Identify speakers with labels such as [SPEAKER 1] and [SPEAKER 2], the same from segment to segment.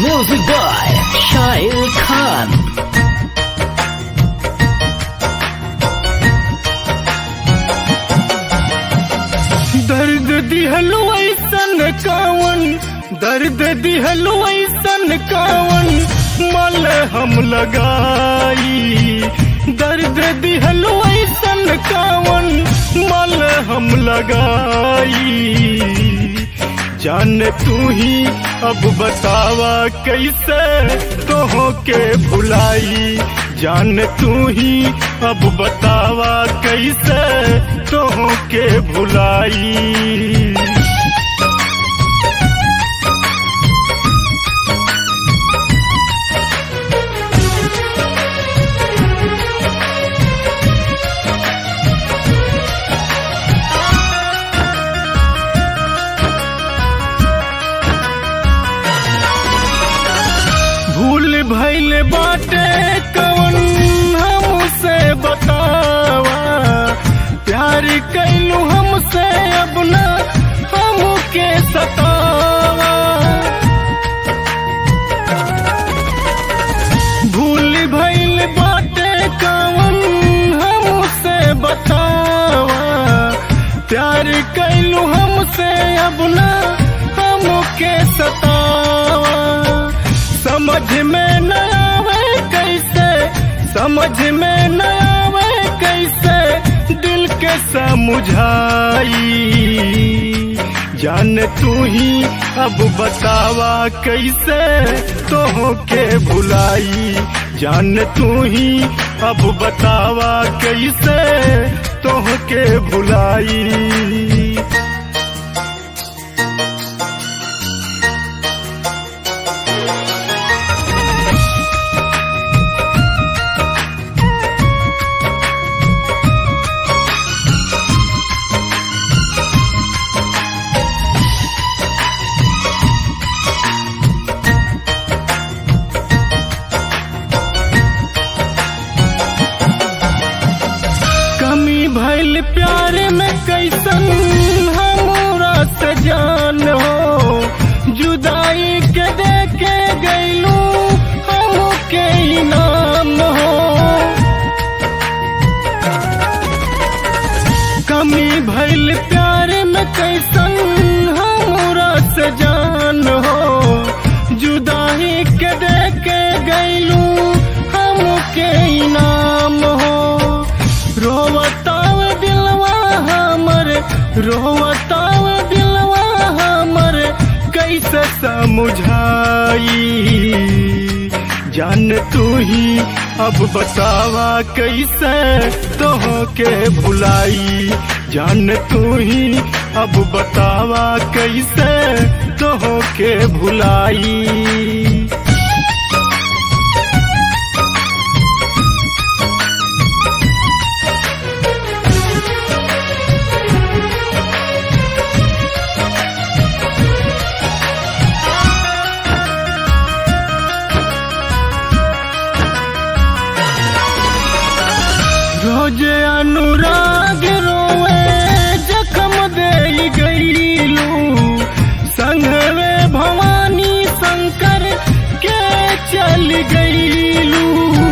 [SPEAKER 1] Music by Shail Khan.
[SPEAKER 2] दर्द दिहलो ऐसन कावन, दर्द दिहलो ऐसन कावन, मल हम लगाई। दर्द दिहलो ऐसन कावन, मल हम लगाई। जाने तू ही अब बतावा कैसे तोह के भुलाई। जाने तू ही अब बतावा कैसे तोह के भुलाई। भूल भइल बाटे कौन हमसे बतावा। प्यार कैलू हमसे अब न हमके सतावा। भूल भइल बाटे कौन हमसे बतावा। प्यार कैलू हमसे अब न हमके सतावा। समझ में न आवे कैसे, समझ में न आवे कैसे दिल के समझाई। जान तू ही अब बतावा कैसे तोह के भुलाई। जान तू ही अब बतावा कैसे तोह के भुलाई। भइल प्यार में कैसन हमरा से जान हो। जुदाई के देके गइलू हमके इनाम हो। कमी भइल प्यार में कैसन हमरा से जान हो। जुदाई के देके गइलू हमके इनाम हो। रोवताव दिलवा हमर, रोवताव दिलवा हमर कैसे समझाई। जान तू ही अब बतावा कैसे तोह के भुलाई। जान तू ही अब बतावा कैसे तोह के भुलाई। रोज अनुराग रोवे जखम दे गईलू। संघवे भवानी शंकर के चल गईलू।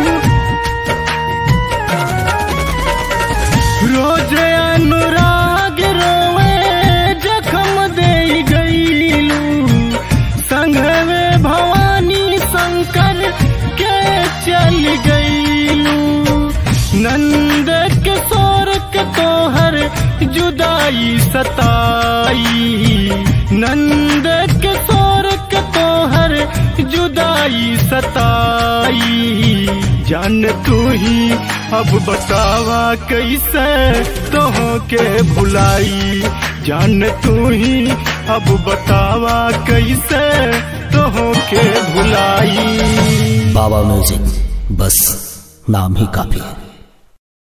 [SPEAKER 2] रोज अनुराग रोवे जखम दे गईलू। संघवे भवानी शंकर के चल गईलू। नंद किशोर के तोहर जुदाई सताई। नंद किशोर के तोहर जुदाई सताई। जान तू ही अब बतावा कैसे तोह के भुलाई। जान तू ही अब बतावा कैसे तोह के भुलाई।
[SPEAKER 1] बाबा म्यूजिक बस नाम ही काफी है।